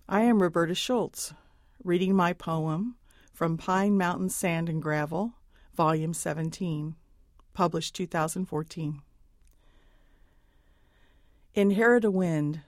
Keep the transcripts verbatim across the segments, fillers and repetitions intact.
I am Roberta Schultz, reading my poem from Pine Mountain Sand and Gravel, Volume seventeen, published two thousand fourteen. Inherit a Wind.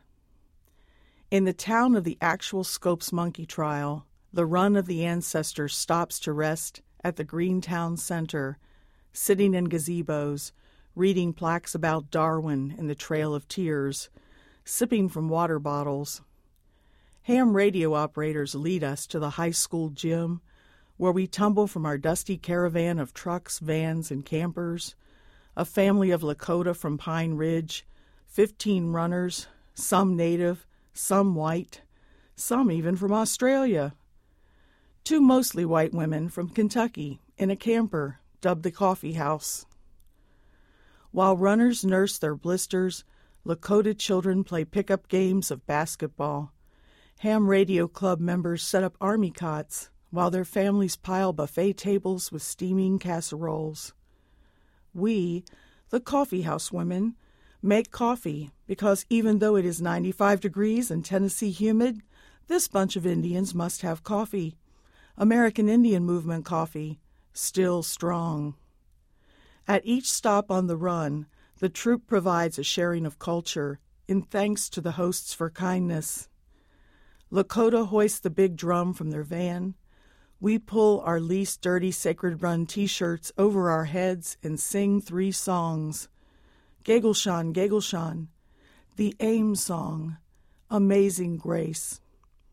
In the town of the actual Scopes monkey trial, the run of the ancestors stops to rest at the Greentown Center, sitting in gazebos, reading plaques about Darwin and the Trail of Tears, sipping from water bottles. Ham radio operators lead us to the high school gym, where we tumble from our dusty caravan of trucks, vans, and campers, a family of Lakota from Pine Ridge, fifteen runners, some native, some white, some even from Australia. Two mostly white women from Kentucky in a camper dubbed the Coffee House. While runners nurse their blisters, Lakota children play pickup games of basketball. Ham Radio Club members set up army cots while their families pile buffet tables with steaming casseroles. We, the Coffee House women, make coffee because even though it is ninety-five degrees and Tennessee humid, this bunch of Indians must have coffee. American Indian Movement coffee, still strong. At each stop on the run, the troop provides a sharing of culture in thanks to the hosts for kindness. Lakota hoist the big drum from their van. We pull our least dirty Sacred Run T-shirts over our heads and sing three songs. Gegelshan, Gegelshan, the AIM song, Amazing Grace.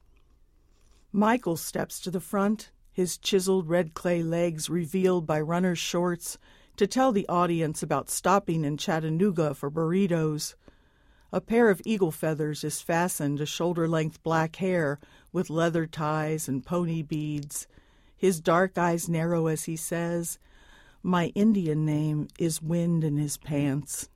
Michael steps to the front, his chiseled red clay legs revealed by runner's shorts, to tell the audience about stopping in Chattanooga for burritos. A pair of eagle feathers is fastened to shoulder-length black hair with leather ties and pony beads. His dark eyes narrow as he says, "My Indian name is Wind in his pants."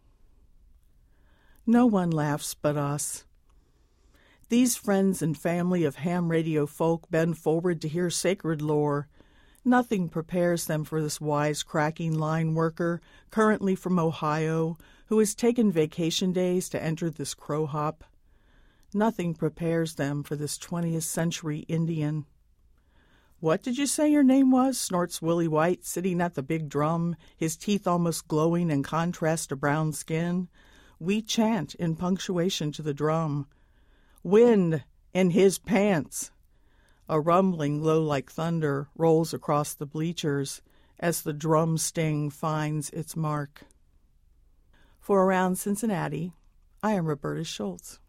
No one laughs but us. These friends and family of ham radio folk bend forward to hear sacred lore. Nothing prepares them for this wise-cracking line worker, currently from Ohio, who has taken vacation days to enter this crow hop. Nothing prepares them for this twentieth century Indian. "What did you say your name was?" snorts Willie White, sitting at the big drum, his teeth almost glowing in contrast to brown skin. We chant in punctuation to the drum. "Wind in his pants." A rumbling low like thunder rolls across the bleachers as the drum sting finds its mark. For Around Cincinnati, I am Roberta Schultz.